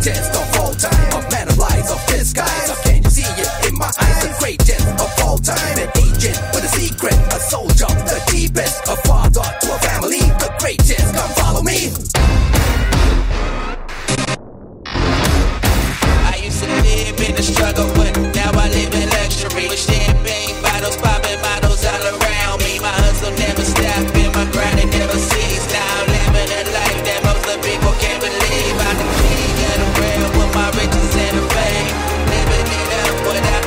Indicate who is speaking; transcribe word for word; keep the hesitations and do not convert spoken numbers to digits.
Speaker 1: greatest of all time. A man of lies of disguise. Can you see it in my eyes? The greatest of all time. An agent